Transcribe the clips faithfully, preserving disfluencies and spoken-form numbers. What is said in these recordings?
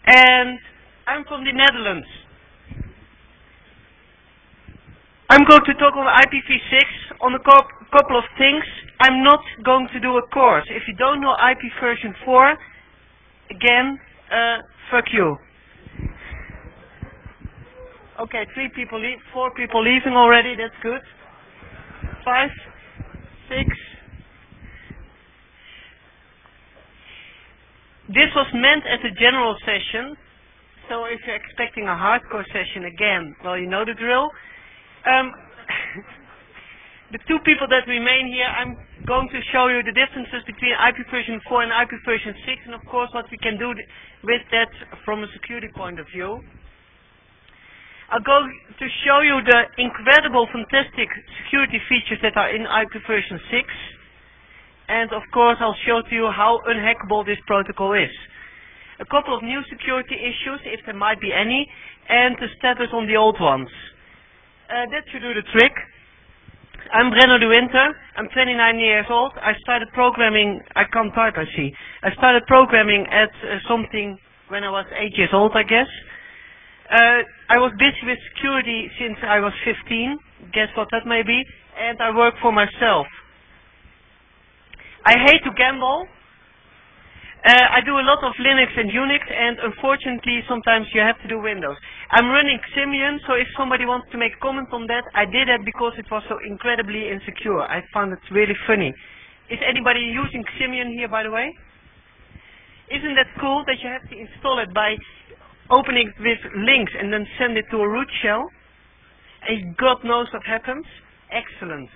and I'm from the Netherlands. I'm going to talk on I P v six on a couple of things. I'm not going to do a course. If you don't know I P version four, again, uh, fuck you. Okay, three people leave, four people leaving already, that's good. Five, six. This was meant as a general session, so if you're expecting a hardcore session again, well, you know the drill. Um, the two people that remain here, I'm going to show you the differences between I P version four and I P version six, and of course what we can do with that from a security point of view. I'm going to show you the incredible, fantastic security features that are in I P version six. And of course I'll show to you how unhackable this protocol is. A couple of new security issues, if there might be any, and the status on the old ones. Uh, that should do the trick. I'm Brenno de Winter. I'm twenty-nine years old. I started programming, I can't type I see. I started programming at uh, something when I was eight years old, I guess. Uh, I was busy with security since I was fifteen, guess what that may be, and I work for myself. I hate to gamble. Uh, I do a lot of Linux and Unix, and unfortunately sometimes you have to do Windows. I'm running Ximian, so if somebody wants to make a comment on that, I did that because it was so incredibly insecure. I found it really funny. Is anybody using Ximian here, by the way? Isn't that cool that you have to install it by opening it with links and then send it to a root shell, and God knows what happens? Excellent.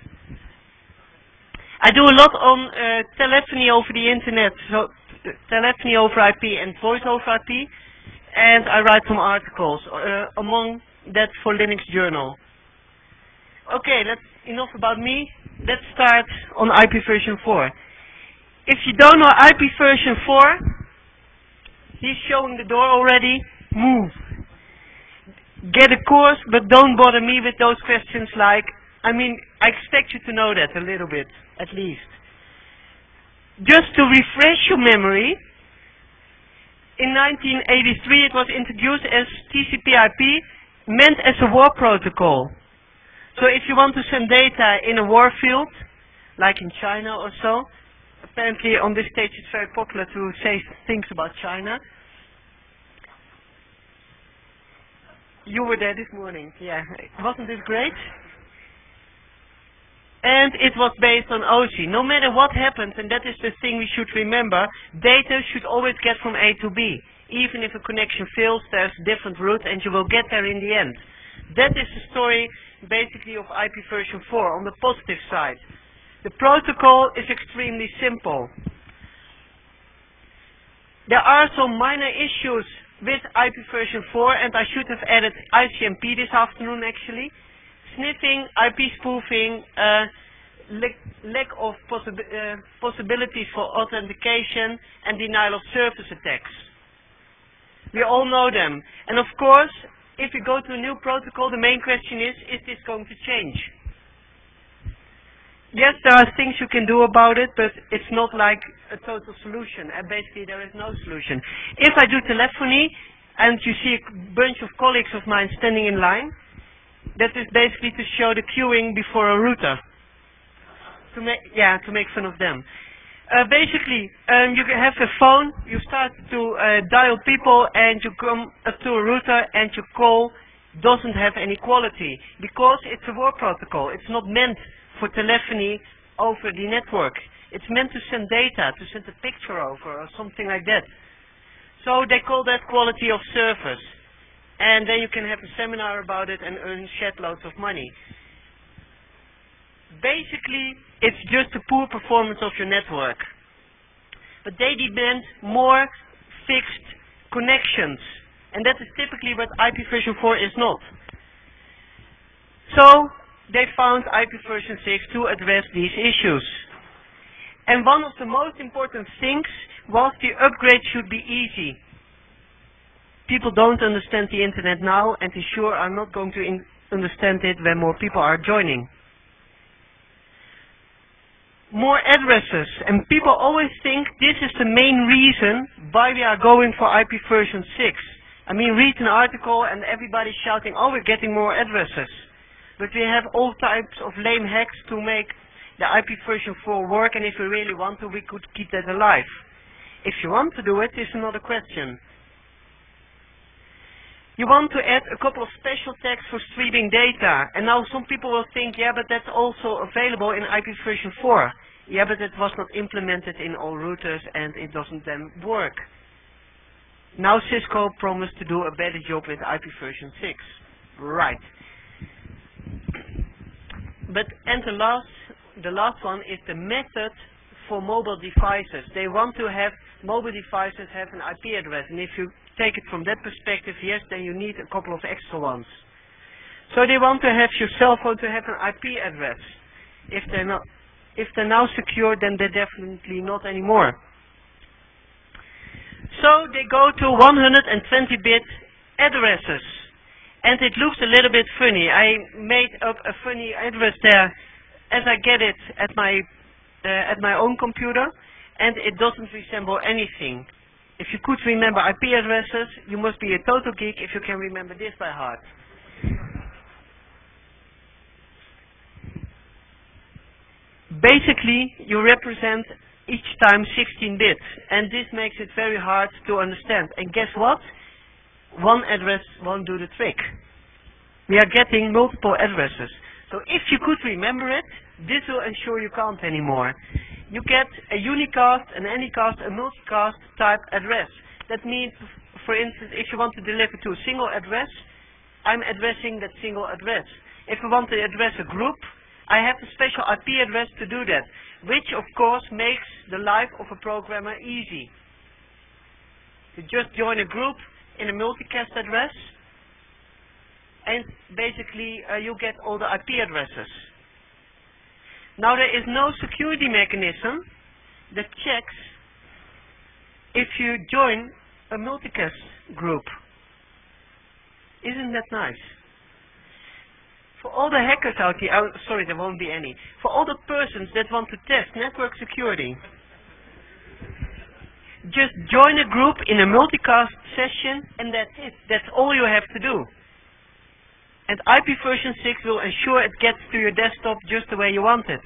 I do a lot on uh, telephony over the internet, so telephony over I P and voice over I P, and I write some articles, uh, among that for Linux Journal. Okay, that's enough about me. Let's start on I P version four. If you don't know I P version four, he's showing the door already. Move. Get a course, but don't bother me with those questions like, I mean, I expect you to know that a little bit, at least. Just to refresh your memory, in nineteen eighty-three it was introduced as T C P I P, meant as a war protocol. So if you want to send data in a war field, like in China or so, apparently on this stage it's very popular to say things about China. You were there this morning, yeah. Wasn't this great? And it was based on O S I. No matter what happens, and that is the thing we should remember, data should always get from A to B. Even if a connection fails, there's a different route and you will get there in the end. That is the story, basically, of I P version four, on the positive side. The protocol is extremely simple. There are some minor issues with I P version four, and I should have added I C M P this afternoon actually. Sniffing, I P spoofing, uh, lack of possi uh, possibilities for authentication, and denial of service attacks. We all know them. And of course, if we go to a new protocol, the main question is, is this going to change? Yes, there are things you can do about it, but it's not like a total solution. And basically, there is no solution. If I do telephony, and you see a bunch of colleagues of mine standing in line, that is basically to show the queuing before a router. To make, yeah, to make fun of them. Uh, basically, um, you can have a phone, you start to uh, dial people, and you come up to a router, and your call doesn't have any quality, because it's a war protocol. It's not meant for telephony over the network. It's meant to send data, to send a picture over or something like that. So they call that quality of service. And then you can have a seminar about it and earn shed loads of money. Basically, it's just the poor performance of your network. But they demand more fixed connections. And that is typically what I P version four is not. So they found I P version six to address these issues. And one of the most important things was the upgrade should be easy. People don't understand the internet now, and they sure are not going to in understand it when more people are joining. more addresses, and people always think this is the main reason why we are going for I P version six. I mean, read an article and everybody's shouting, oh, we're getting more addresses. But we have all types of lame hacks to make the I P version four work, and if we really want to, we could keep that alive. If you want to do it, is another question. You want to add a couple of special tags for streaming data, and now some people will think, yeah, but that's also available in I P version four. Yeah, but it was not implemented in all routers and it doesn't then work. Now Cisco promised to do a better job with I P version six. Right. But, and the last, the last one is the method for mobile devices. They want to have mobile devices have an I P address, and if you take it from that perspective, yes, then you need a couple of extra ones. So they want to have your cell phone to have an I P address. If they're not, if they're now secure, then they're definitely not anymore. So they go to one hundred twenty bit addresses, and it looks a little bit funny. I made up a funny address there as I get it at my uh, at my own computer, and it doesn't resemble anything. If you could remember I P addresses, you must be a total geek if you can remember this by heart. Basically, you represent each time sixteen bits, and this makes it very hard to understand. And guess what? One address won't do the trick. We are getting multiple addresses. So if you could remember it, this will ensure you can't anymore. You get a unicast, an anycast, a multicast type address. That means, for instance, if you want to deliver to a single address, I'm addressing that single address. If I want to address a group, I have a special I P address to do that, which of course makes the life of a programmer easy. You just join a group in a multicast address, and basically uh, you get all the I P addresses. Now there is no security mechanism that checks if you join a multicast group. Isn't that nice? For all the hackers out here, oh, sorry, there won't be any. For all the persons that want to test network security, just join a group in a multicast session, and that's it. That's all you have to do. And I P version six will ensure it gets to your desktop just the way you want it.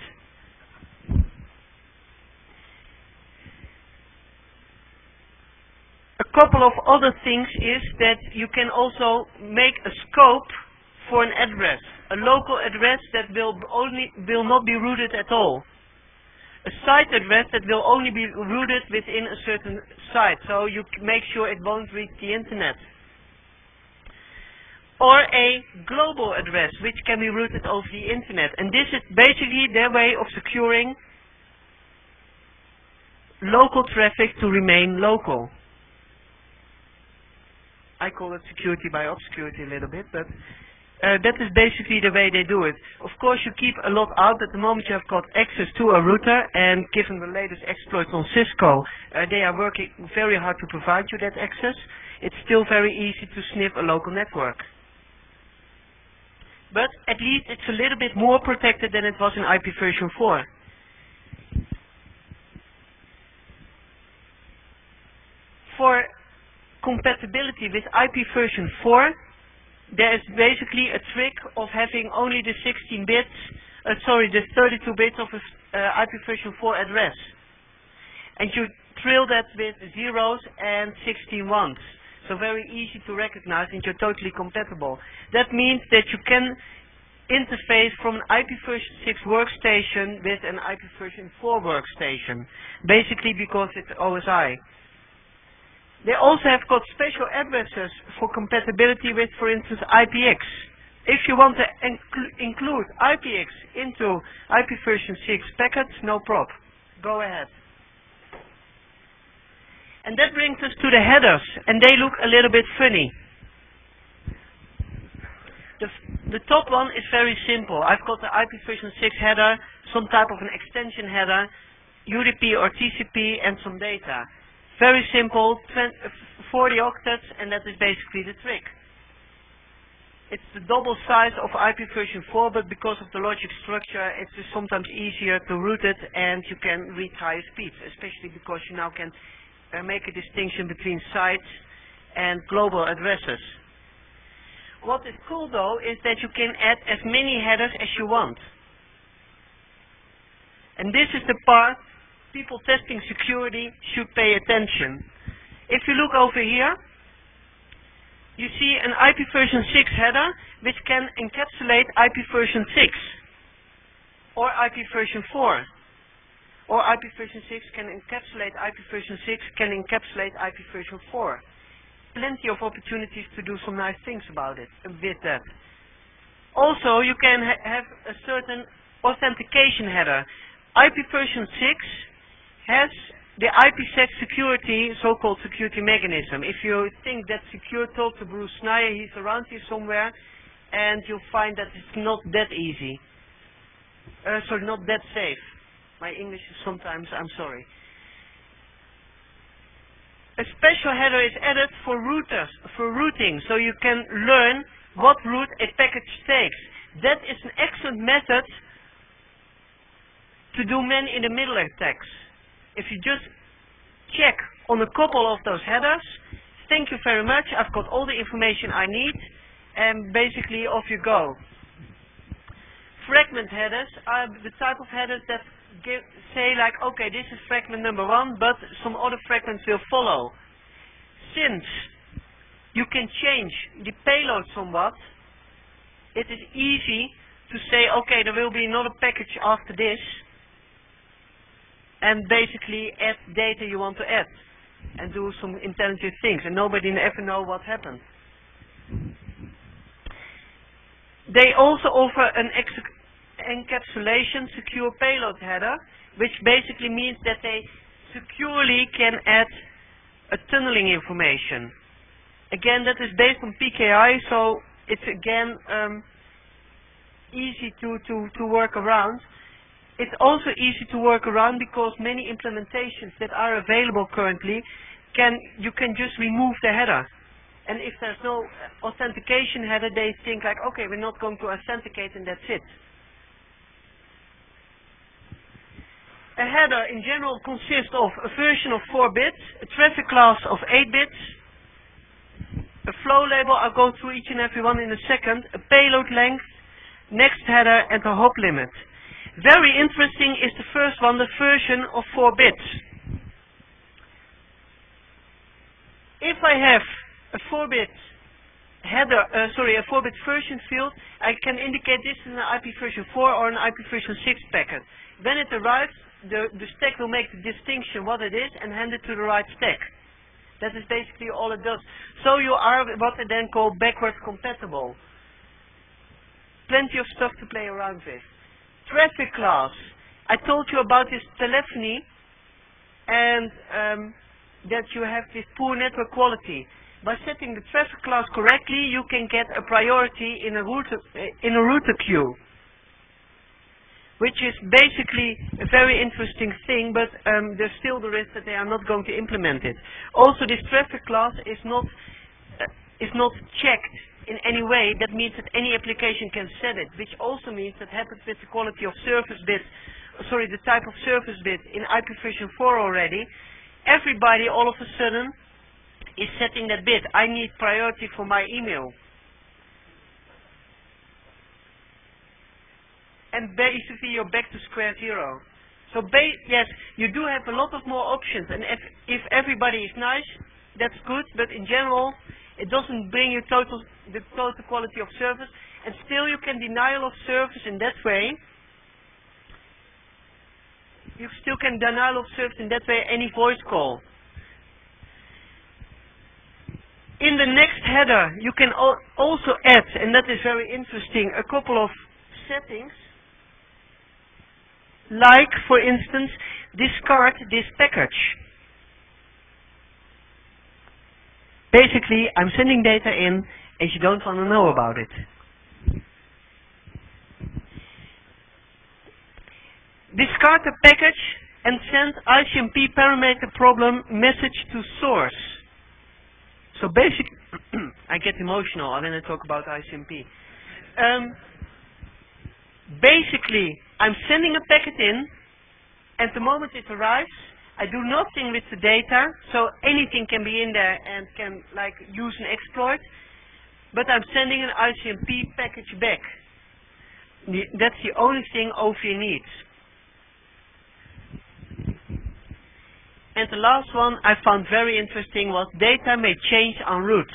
A couple of other things is that you can also make a scope for an address, a local address that will only will not be routed at all. A site address that will only be routed within a certain site, so you make sure it won't reach the internet. Or a global address, which can be routed over the internet. And this is basically their way of securing local traffic to remain local. I call it security by obscurity a little bit, but uh, that is basically the way they do it. Of course, you keep a lot out. At the moment you have got access to a router, and given the latest exploits on Cisco, uh, they are working very hard to provide you that access. It's still very easy to sniff a local network. But at least it's a little bit more protected than it was in I P version four. For compatibility with I P version four, there is basically a trick of having only the sixteen bits, uh, sorry, the thirty-two bits of a uh, I P version four address. And you trill that with zeros and sixteen ones. So very easy to recognize, and you're totally compatible. That means that you can interface from an I P version six workstation with an I P version four workstation, basically because it's O S I. They also have got special addresses for compatibility with, for instance, I P X. If you want to inclu include I P X into I P version six packets, no prob. Go ahead. And that brings us to the headers, and they look a little bit funny. The, the top one is very simple. I've got the I P version six header, some type of an extension header, U D P or T C P, and some data. Very simple, forty octets, and that is basically the trick. It's the double size of I P version four, but because of the logic structure, it's just sometimes easier to route it, and you can reach higher speeds, especially because you now can uh, make a distinction between sites and global addresses. What is cool though is that you can add as many headers as you want. And this is the part people testing security should pay attention. If you look over here, you see an I P version six header which can encapsulate I P version six or I P version four. Or I P version six can encapsulate I P version six, can encapsulate I P version four. Plenty of opportunities to do some nice things about it, with that. Also, you can ha have a certain authentication header. I P version six has the IPsec security, so-called security mechanism. If you think that secure, talk to Bruce Snyder, he's around here somewhere, and you'll find that it's not that easy. Uh, sorry, not that safe. My English is sometimes, I'm sorry. A special header is added for routers, for routing, so you can learn what route a package takes. That is an excellent method to do man-in-the-middle attacks. If you just check on a couple of those headers, thank you very much, I've got all the information I need, and basically off you go. Fragment headers are the type of headers that give, say like, okay, this is fragment number one, but some other fragments will follow. Since you can change the payload somewhat, it is easy to say, okay, there will be another package after this, and basically add data you want to add, and do some intelligent things, and nobody ever know what happened. They also offer an encapsulation secure payload header, which basically means that they securely can add a tunneling information. Again, that is based on P K I, so it's again um, easy to, to, to work around. It's also easy to work around because many implementations that are available currently, can you can just remove the header. And if there's no authentication header, they think like, okay, we're not going to authenticate and that's it. A header in general consists of a version of four bits, a traffic class of eight bits, a flow label, I'll go through each and every one in a second, a payload length, next header, and a hop limit. Very interesting is the first one, the version of four bits. If I have a four bit header, uh, sorry, a four bit version field, I can indicate this is an I P version four or an I P version six packet. When it arrives, the, the stack will make the distinction what it is and hand it to the right stack. That is basically all it does. So you are what they then call backwards compatible. Plenty of stuff to play around with. Traffic class. I told you about this telephony and um, that you have this poor network quality. By setting the traffic class correctly, you can get a priority in a router, in a router queue, which is basically a very interesting thing, but um, there's still the risk that they are not going to implement it. Also, this traffic class is not uh, is not checked in any way. That means that any application can set it, which also means that happens with the quality of service bit, sorry, the type of service bit in I P version four already. Everybody all of a sudden is setting that bit. I need priority for my email. And basically you're back to square zero. So ba yes, you do have a lot of more options, and if, if everybody is nice, that's good, but in general, it doesn't bring you total, the total quality of service, and still you can denial of service in that way. You still can denial of service in that way any voice call. In the next header, you can al also add, and that is very interesting, a couple of settings, like, for instance, discard this package. Basically, I'm sending data in, and you don't want to know about it. Discard the package and send I C M P parameter problem message to source. So basically, I get emotional when I talk about I C M P. Um, basically, I'm sending a packet in, and the moment it arrives, I do nothing with the data, so anything can be in there and can like use an exploit, but I'm sending an I C M P package back. The, that's the only thing O V needs. And the last one I found very interesting was data may change en route.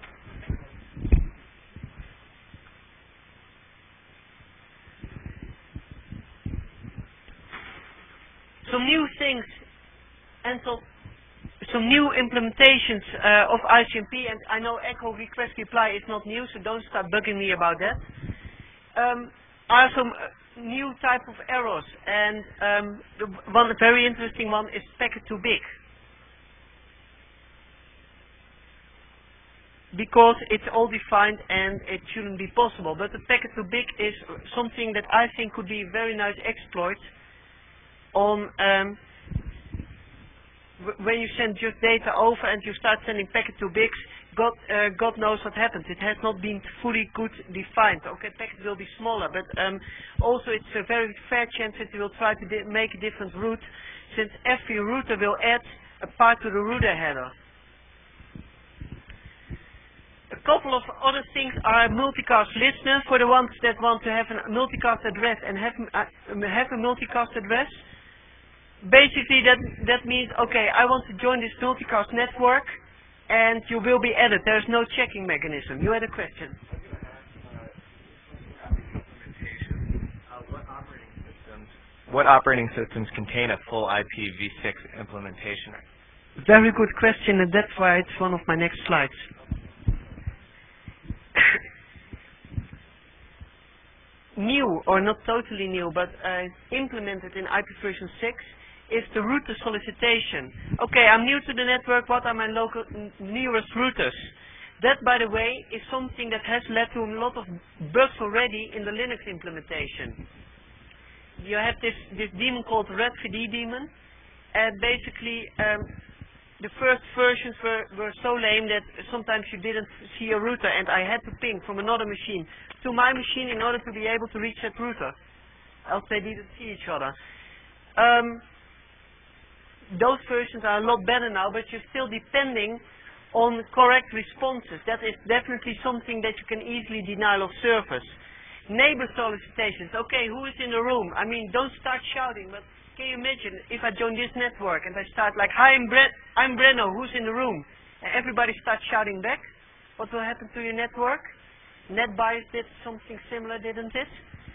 Some new things and so, some new implementations uh, of I C M P, and I know echo request reply is not new, so don't start bugging me about that. Um, are some uh, new type of errors, and um, the one very interesting one is packet too big. Because it's all defined and it shouldn't be possible. But the packet too big is something that I think could be a very nice exploit on um, when you send just data over and you start sending packet too big. God, uh, God knows what happens. It has not been fully good defined. Okay, packet will be smaller, but um, also it's a very fair chance that it will try to di make a different route, since every router will add a part to the router header. A couple of other things are multicast listener for the ones that want to have a multicast address and have, uh, have a multicast address. Basically that, that means, okay, I want to join this multicast network and you will be added. There's no checking mechanism. You had a question. What operating systems contain a full I P v six implementation? Very good question, and that's why it's one of my next slides. New, or not totally new, but uh, implemented in I P version six is the router solicitation. Okay, I'm new to the network, what are my local nearest routers? That, by the way, is something that has led to a lot of bugs already in the Linux implementation. You have this, this daemon called redvd daemon, and basically um, the first versions were, were so lame that sometimes you didn't see a router, and I had to ping from another machine to my machine in order to be able to reach that router, else they didn't see each other. Um, those versions are a lot better now, but you're still depending on correct responses. That is definitely something that you can easily denial of service. Neighbor solicitations. Okay, who is in the room? I mean, don't start shouting, but can you imagine if I join this network and I start like, hi, I'm, Bre I'm Breno, who's in the room? And everybody starts shouting back. What will happen to your network? NetBIOS did something similar, didn't it?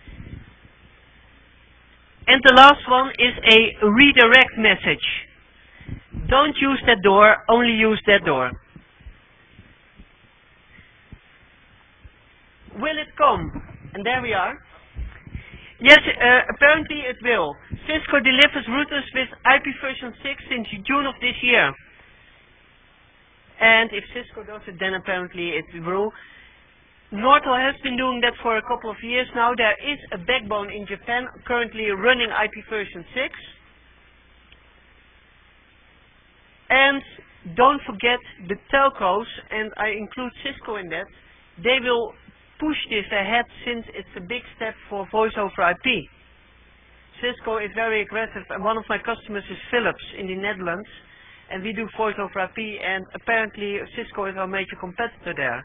And the last one is a redirect message. Don't use that door, only use that door. Will it come? And there we are. Yes, uh, apparently it will. Cisco delivers routers with I P version six since June of this year. And if Cisco does it, then apparently it will. Nortel has been doing that for a couple of years now. There is a backbone in Japan currently running I P version six. And don't forget the telcos, and I include Cisco in that, they will push this ahead since it's a big step for voice over I P. Cisco is very aggressive, and one of my customers is Philips in the Netherlands, and we do voice over I P, and apparently Cisco is our major competitor there.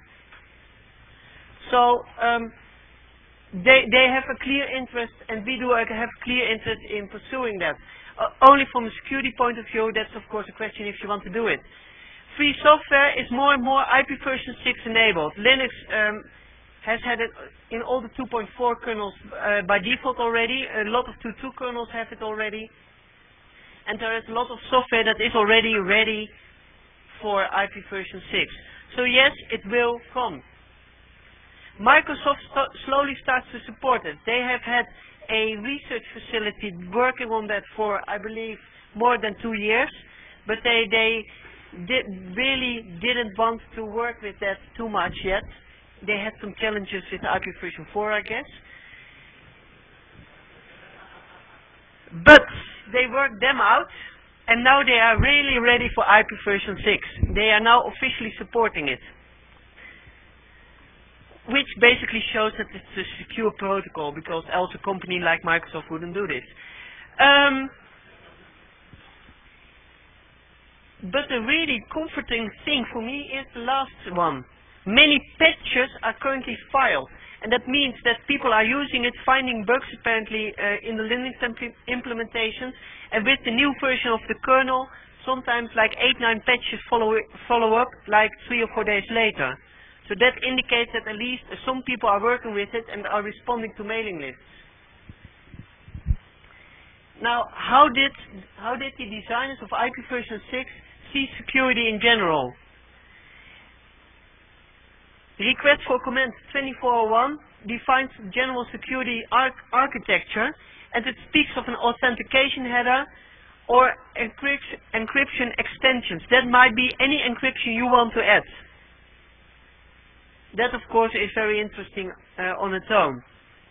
So um, they, they have a clear interest, and we do have a clear interest in pursuing that. Uh, only from a security point of view, that's of course a question if you want to do it. Free software is more and more I P version six enabled. Linux um, has had it in all the two point four kernels uh, by default already. A lot of two point two kernels have it already. And there is a lot of software that is already ready for I P version six. So yes, it will come. Microsoft st slowly starts to support it. They have had a research facility working on that for, I believe, more than two years, but they, they did, really didn't want to work with that too much yet. They had some challenges with I P version four, I guess. But they worked them out, And now they are really ready for I P version six. They are now officially supporting it, which basically shows that it's a secure protocol, because else a company like Microsoft wouldn't do this. Um, but the really comforting thing for me is the last one. Many patches are currently filed, and that means that people are using it, finding bugs apparently uh, in the Linux implementations, and with the new version of the kernel, sometimes like eight, nine patches follow, follow up like three or four days later. So that indicates that at least some people are working with it and are responding to mailing lists. Now, how did, how did the designers of I P version six see security in general? Request for Command twenty-four oh one defines general security arch architecture, and it speaks of an authentication header or encryption, encryption extensions. That might be any encryption you want to add. That, of course, is very interesting uh, on its own.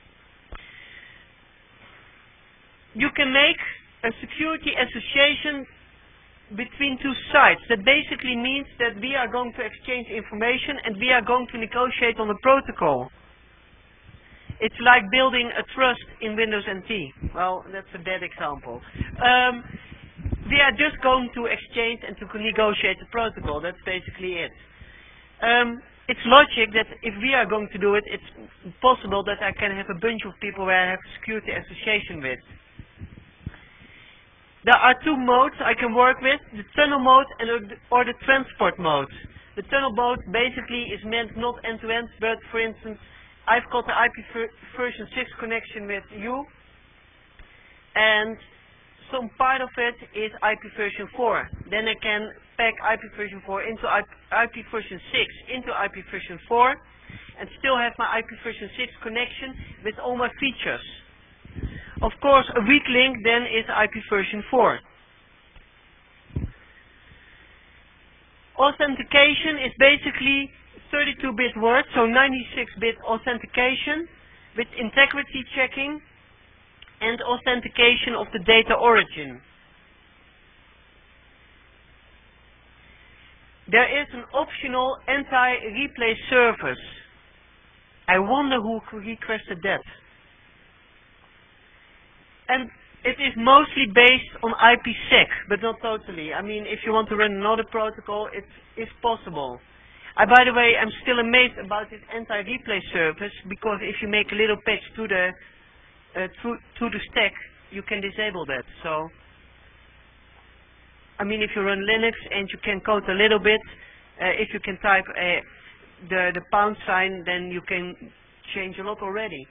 You can make a security association between two sides. That basically means that we are going to exchange information and we are going to negotiate on the protocol. It's like building a trust in Windows N T. Well, that's a bad example. Um, we are just going to exchange and to negotiate the protocol. That's basically it. Um, it's logic that if we are going to do it, it's possible that I can have a bunch of people where I have a security association with. There are two modes I can work with, the tunnel mode and or the transport mode. The tunnel mode basically is meant not end-to-end, but for instance, I've got the I P version six connection with you, and some part of it is I P version four. Then I can pack I P version four into I P version six into I P version four, and still have my I P version six connection with all my features. Of course, a weak link then is I P version four. Authentication is basically thirty-two bit word, so ninety-six bit authentication with integrity checking and authentication of the data origin. There is an optional anti-replay service. I wonder who requested that. And it is mostly based on I P sec, but not totally. I mean, if you want to run another protocol, it is possible. I, by the way, I'm still amazed about this anti-replay service, because if you make a little patch to the uh, to, to the stack, you can disable that. So, I mean, if you run Linux and you can code a little bit, uh, if you can type uh, the the pound sign, then you can change a lot already.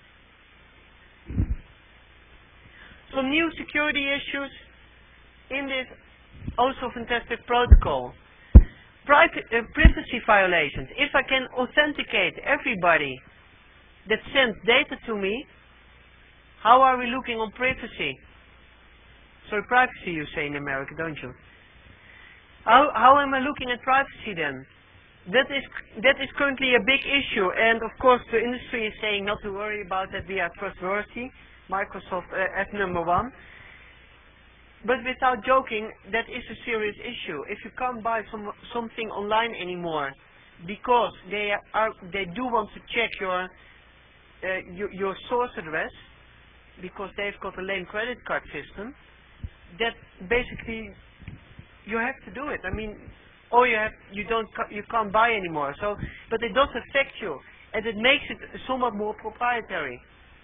Some new security issues in this also fantastic protocol. Private, uh, privacy violations. If I can authenticate everybody that sends data to me, how are we looking on privacy? Sorry, privacy you say in America, don't you? How, how am I looking at privacy then? That is, that is currently a big issue, and of course the industry is saying not to worry about that, we are trustworthy. Microsoft uh, at number one. But without joking, that is a serious issue. If you can't buy some, something online anymore because they are they do want to check your, uh, your your source address because they've got a lame credit card system, that basically you have to do it. I mean, or you have you don't you can't buy anymore. So, but it does affect you, and it makes it somewhat more proprietary.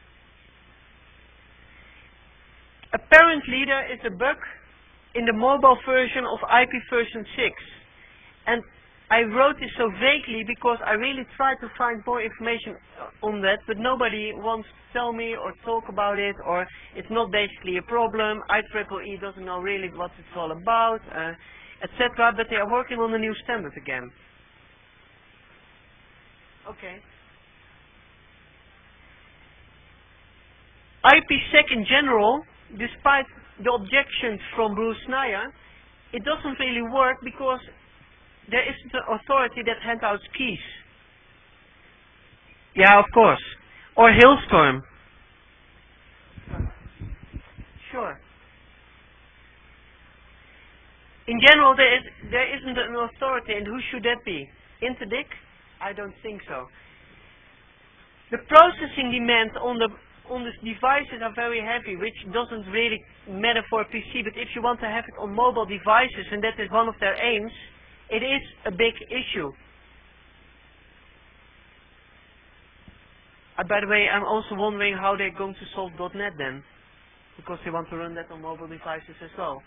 Apparently there is a bug in the mobile version of I P version six, and I wrote this so vaguely because I really tried to find more information on that, but nobody wants to tell me or talk about it, or it's not basically a problem. I triple E doesn't know really what it's all about, uh, et cetera. But they are working on a new standard again. Okay. I P sec in general, despite the objections from Bruce Schneier, it doesn't really work because there isn't an authority that hands out keys. Yeah, of course. Or Hailstorm. Sure. In general, there, is, there isn't an authority, and who should that be? Interdic? I don't think so. The processing demands on the on the devices are very heavy, which doesn't really matter for a P C, but if you want to have it on mobile devices, and that is one of their aims, it is a big issue. Uh, by the way, I'm also wondering how they're going to solve .NET then, because they want to run that on mobile devices as well.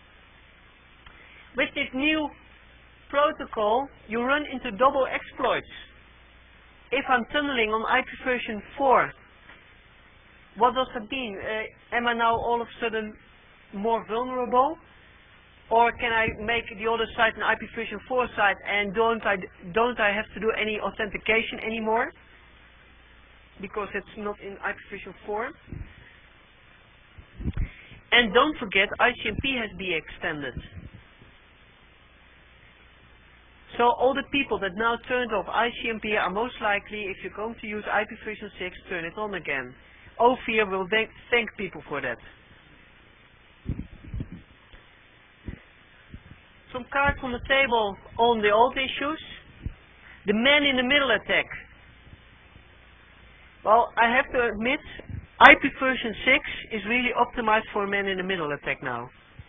With this new protocol, you run into double exploits. If I'm tunneling on I P version four, what does that mean? Uh, am I now all of a sudden more vulnerable? Or can I make the other side an I P version four site, and don't I, don't I have to do any authentication anymore? Because it's not in I P version four. And don't forget, I C M P has been extended. So all the people that now turned off I C M P are most likely, if you're going to use I P version six, turn it on again. Ophir will thank, thank people for that. Some cards on the table on the old issues. The man in the middle attack. Well, I have to admit, I P version six is really optimized for a man in the middle attack now.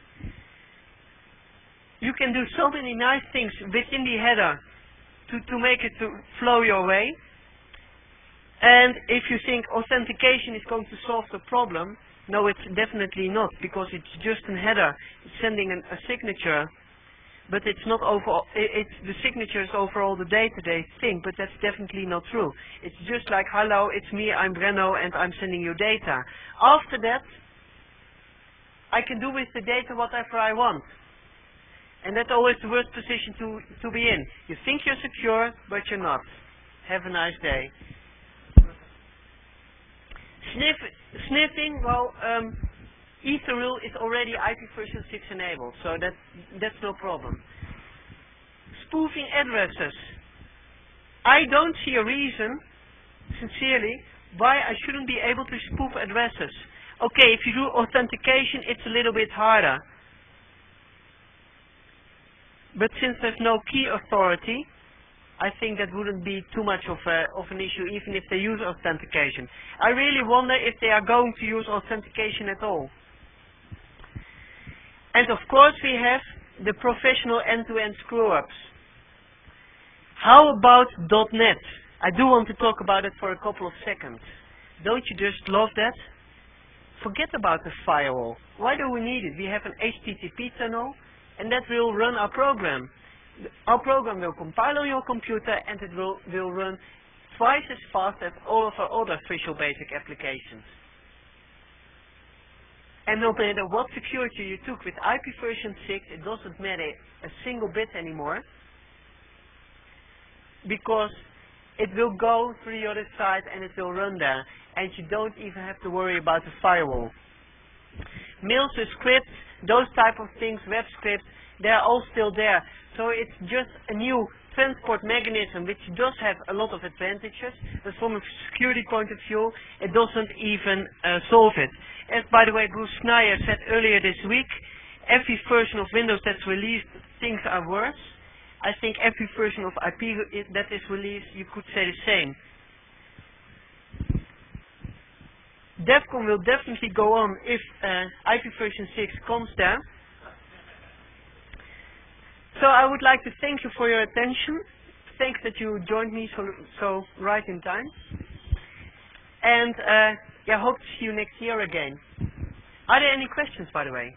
You can do so many nice things within the header to, to make it to flow your way. And if you think authentication is going to solve the problem, no, it's definitely not, because it's just a header. It's sending an, a signature, but it's not over. It's the signature is over all the day-to-day thing, but that's definitely not true. It's just like, hello, it's me, I'm Brenno, and I'm sending you data. After that, I can do with the data whatever I want. And that's always the worst position to, to be in. You think you're secure, but you're not. Have a nice day. Sniff, sniffing, well, um, Etheril is already I P version six enabled, so that, that's no problem. Spoofing addresses. I don't see a reason, sincerely, why I shouldn't be able to spoof addresses. Okay, if you do authentication, it's a little bit harder. But since there's no key authority, I think that wouldn't be too much of, a, of an issue, even if they use authentication. I really wonder if they are going to use authentication at all. And of course we have the professional end-to-end screw-ups. How about .NET? I do want to talk about it for a couple of seconds. Don't you just love that? Forget about the firewall. Why do we need it? We have an H T T P tunnel, and that will run our program. Our program will compile on your computer, and it will, will run twice as fast as all of our other Visual Basic applications. And no matter what security you took with I P version six, it doesn't matter a single bit anymore, because it will go to the other side and it will run there, and you don't even have to worry about the firewall. Mails with scripts, those type of things, web scripts, they're all still there. So it's just a new transport mechanism which does have a lot of advantages, but from a security point of view, it doesn't even uh, solve it. As by the way Bruce Schneier said earlier this week, every version of Windows that's released, things are worse. I think every version of I P that is released, you could say the same. DEFCON will definitely go on if uh, I P version six comes there. So I would like to thank you for your attention. Thanks that you joined me so, so right in time. And uh, yeah, hope to see you next year again. Are there any questions, by the way?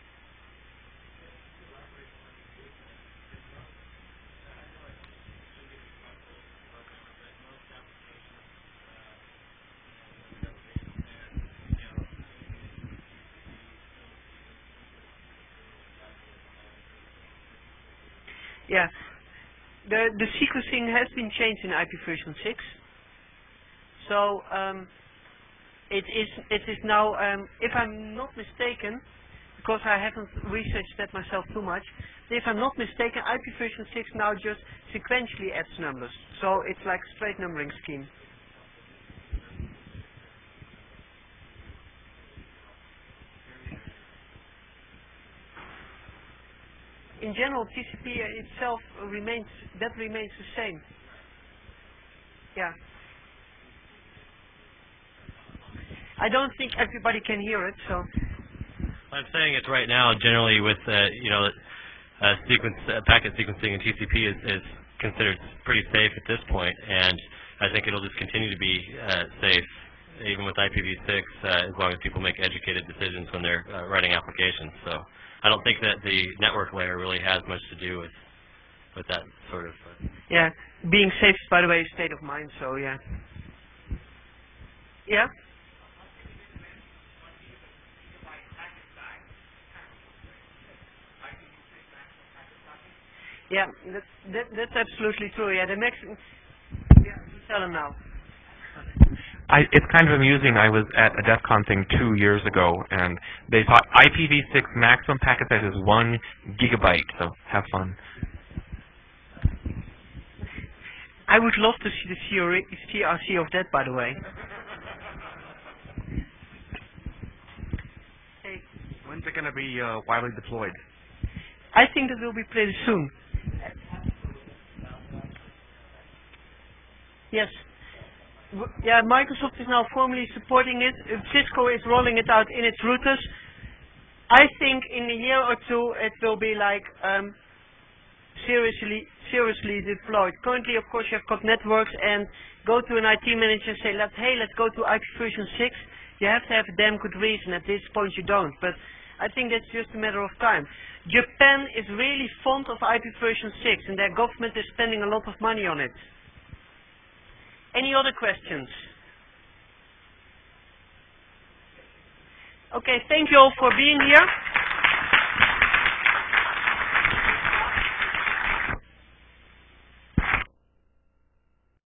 Yeah, the the sequencing has been changed in I P version six. So um, it is it is now, um, if I'm not mistaken, because I haven't researched that myself too much, if I'm not mistaken, I P version six now just sequentially adds numbers. So it's like a straight numbering scheme. in general, T C P itself remains, that remains the same. Yeah. I don't think everybody can hear it, so. I'm saying it right now. Generally, with uh, you know, uh, sequence uh, packet sequencing and T C P is, is considered pretty safe at this point, and I think it'll just continue to be uh, safe, even with I P v six, uh, as long as people make educated decisions when they're uh, writing applications. So I don't think that the network layer really has much to do with with that sort of. Uh, yeah, being safe is, by the way, a state of mind. So yeah. Yeah. Yeah, that, that, that's absolutely true. Yeah, the next. Yeah, tell them now. I, it's kind of amusing. I was at a DEF CON thing two years ago, and they thought I P v six maximum packet size is one gigabyte. So have fun. I would love to see the C R C of that, by the way. Hey. When's it going to be uh, widely deployed? I think that will be pretty soon. Yes. W yeah, Microsoft is now formally supporting it. Uh, Cisco is rolling it out in its routers. I think in a year or two it will be like um, seriously, seriously deployed. Currently, of course, you have got networks and go to an I T manager and say, Let, "Hey, let's go to I P version six." You have to have a damn good reason. At this point, you don't. But I think that's just a matter of time. Japan is really fond of I P version six, and their government is spending a lot of money on it. Any other questions? Okay, thank you all for being here.